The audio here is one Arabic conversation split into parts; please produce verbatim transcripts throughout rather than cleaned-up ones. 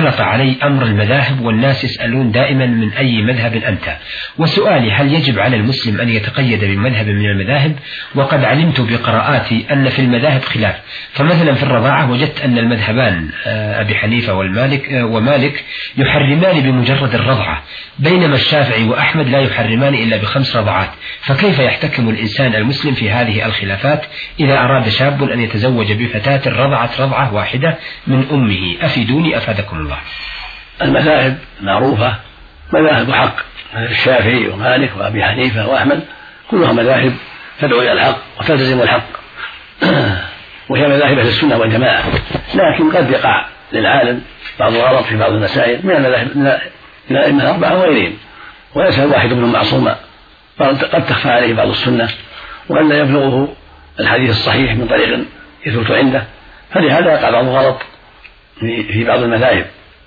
اختلط علي أمر المذاهب والناس يسألون دائما من أي مذهب أنت، وسؤالي هل يجب على المسلم أن يتقيد بمذهب من المذاهب؟ وقد علمت بقراءاتي أن في المذاهب خلاف، فمثلا في الرضاعة وجدت أن المذهبان أبي حنيفة والمالك ومالك يحرمان بمجرد الرضعة، بينما الشافعي وأحمد لا يحرمان إلا بخمس رضعات، فكيف يحتكم الإنسان المسلم في هذه الخلافات إذا أراد شاب أن يتزوج بفتاة رضعت رضعة واحدة من أمه؟ أفيدوني أفادكم الله. المذاهب معروفة مذاهب حق، الشافعي ومالك وأبي حنيفة وأحمد كلها مذاهب تدعو إلى الحق وتلتزم الحق وهي مذاهب أهل السنة والجماعة، لكن قد يقع للعالم بعض الغلط في بعض المسائل من المذاهب من الأئمة الأربعة وغيرهم، وليس الواحد منهم معصوما، قد تخفى عليه بعض السنة وقد لا يبلغه الحديث الصحيح من طريق يثبت عنده، فلهذا يقع بعض الغلط في بعض المذاهب.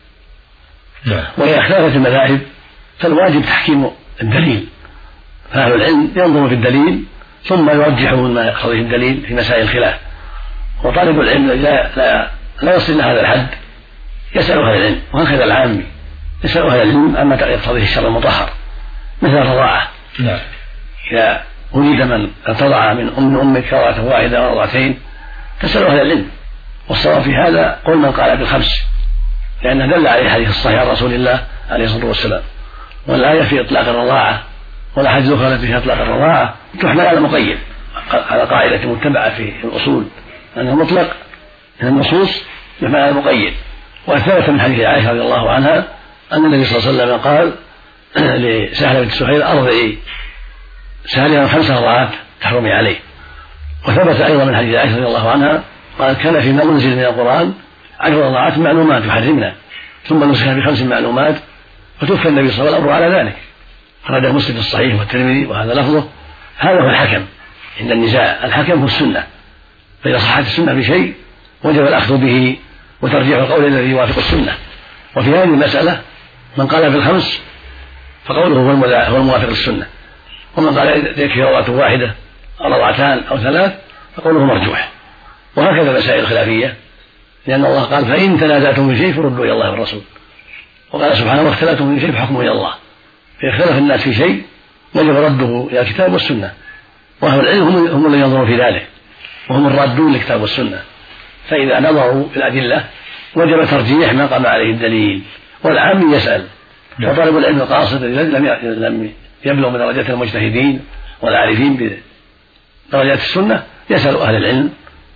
وإذا اختلفت المذاهب فالواجب تحكيم الدليل، فأهل العلم ينظر في الدليل ثم يرجحون ما يقتضيه الدليل في مسائل الخلاف، وطالب العلم لا, لا, لا يصل إلى هذا الحد يسأل أهل العلم، وهكذا العامي يسأل أهل العلم عما يقتضيه الشرع المطهر مثل الرضاعة. إذا ولد من ارتضع من أم أمك رضعة واحدة أو رضعتين تسأل أهل العلم، والصواب في هذا قول من قال بالخمس، لأن دل عليه حديث الصحيح عن رسول الله عليه الصلاة والسلام، والآية في إطلاق الرضاعة ولا حديث أخرى في إطلاق الرضاعة تحمل على المقيد على قاعدة متبعة في الأصول أن المطلق من النصوص يحمل على المقيد. وثبت من حديث عائشة رضي الله عنها أن النبي صلى الله عليه وسلم قال لسهلة بنت سهيل أرضعي سهلها خمس رضعات تحرمي عليه. وثبت أيضا من حديث عائشة رضي الله عنها قال كان فيما أنزل من القرآن عشر رضعات معلومات يحرمنا ثم نسخها بخمس معلومات فتوفى النبي صلى الله عليه وسلم على ذلك، خرجه مسلم في الصحيح والترمذي وهذا لفظه. هذا هو الحكم عند النزاع، الحكم هو السنة، فإذا صحت السنة بشيء وجب الأخذ به وترجيح القول الذي يوافق السنة. وفي هذه المسألة من قال في الخمس فقوله هو الموافق للسنة، ومن قال يكفي رضعة واحدة أو رضعتان أو ثلاث فقوله مرجوح. وهكذا المسائل الخلافية، لأن الله قال فإن تنازعتم في شيء فردوا إلى الله والرسول، وقال سبحانه واختلفتم في شيء فحكمه إلى الله. فاختلف الناس في شيء وجب رده إلى الكتاب والسنة، وأهل العلم هم الذين ينظرون في ذلك وهم الرادون للكتاب والسنة، فإذا نظروا في الأدلة وجب ترجيح ما قام عليه الدليل، والعام يسأل، وطالب العلم القاصد لم يبلغ من درجات المجتهدين والعارفين بدرجات السنة يسأل أهل العلم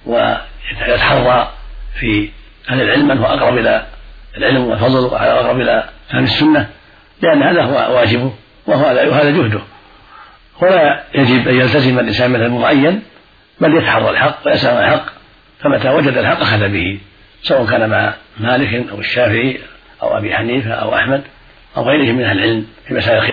ويتحرى في أهل العلم من هو أقرب إلى العلم والفضل وأقرب إلى فهم السنة، لأن هذا هو واجبه وهذا جهده، ولا يجب أن يلتزم الإنسان مثل معين بل يتحرى الحق ويسأل عن الحق، فمتى وجد الحق أخذ به، سواء كان مع مالك أو الشافعي أو أبي حنيفة أو أحمد أو غيرهم من أهل العلم في مسائل